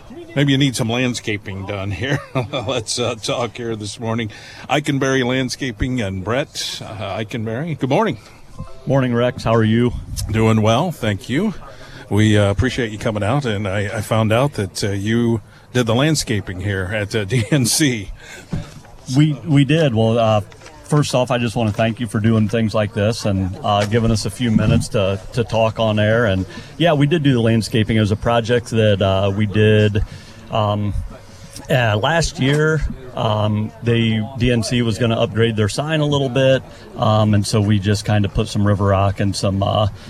maybe you need some landscaping done here. Let's talk here this morning. Eikenberry Landscaping and Brett Eikenberry. Good morning. Morning, Rex. How are you? Doing well, thank you. We appreciate you coming out, and I found out that you did the landscaping here at DNC. We did. Well, first off, I just want to thank you for doing things like this and giving us a few minutes to talk on air. And yeah, we did do the landscaping. It was a project that we did last year. DNC was going to upgrade their sign a little bit, and so we just kind of put some river rock and some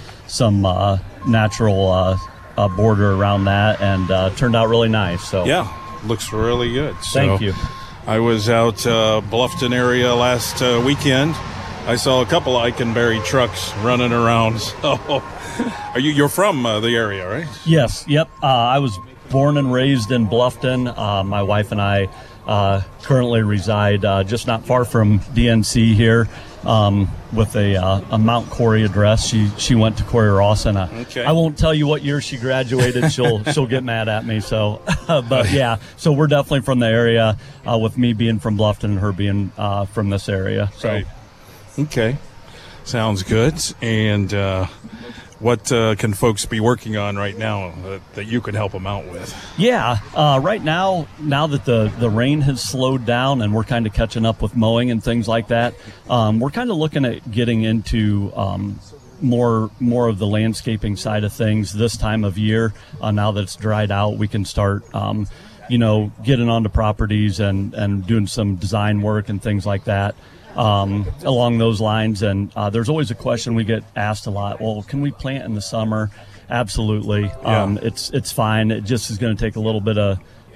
natural border around that, and turned out really nice. So yeah, looks really good. Thank you. I was out Bluffton area last weekend. I saw a couple of Eikenberry trucks running around. So, you're from the area, right? Yes. Yep. I was born and raised in Bluffton. My wife and I currently reside just not far from DNC here, with a Mount Corey address. She went to Corey Ross, and okay. I won't tell you what year she graduated. She'll get mad at me. So, but yeah, so we're definitely from the area. With me being from Bluffton and her being from this area. So, right. Okay, sounds good. And what can folks be working on right now that you could help them out with? Yeah, right now that the rain has slowed down and we're kind of catching up with mowing and things like that, we're kind of looking at getting into more of the landscaping side of things this time of year. Now that it's dried out, we can start getting onto properties and doing some design work and things like that. Along those lines, and there's always a question we get asked a lot. Well, can we plant in the summer? Absolutely. Yeah. It's fine. It just is going to take a little bit of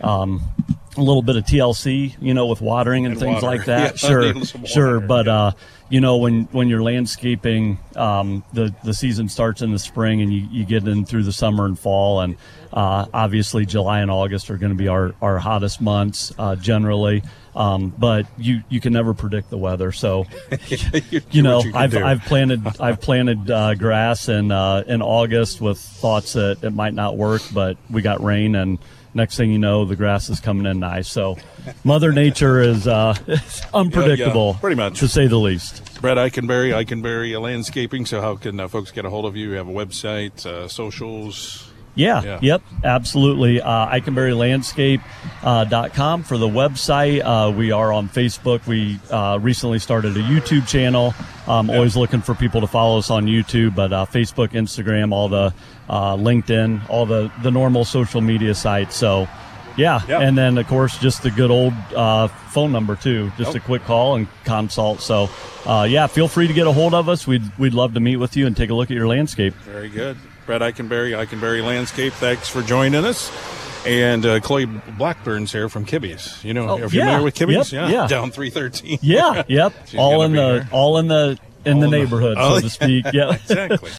TLC, with watering and things water. like that. Yeah, sure. Water. But when you're landscaping, the season starts in the spring and you get in through the summer and fall, and obviously July and August are going to be our hottest months generally. But you can never predict the weather. So, I've planted grass in August with thoughts that it might not work, but we got rain, and next thing you know, the grass is coming in nice. So, Mother Nature is unpredictable, pretty much, to say the least. Brett Eikenberry Landscaping. So, how can folks get a hold of you? You have a website, socials? Yeah. Yep, absolutely. EikenberryLandscape.com for the website. We are on Facebook. We recently started a YouTube channel. Always looking for people to follow us on YouTube, but Facebook, Instagram, all the LinkedIn, all the normal social media sites. So, yeah. And then, of course, just the good old phone number, too. Just a quick call and consult. So, feel free to get a hold of us. We'd love to meet with you and take a look at your landscape. Very good. Brett Eikenberry Landscape, thanks for joining us. And Chloe Blackburn's here from Kibbe's. Are you familiar with Kibbe's? Yep, yeah. Down 313. Yeah, yep. all in the neighborhood, so to speak. Yeah. Exactly.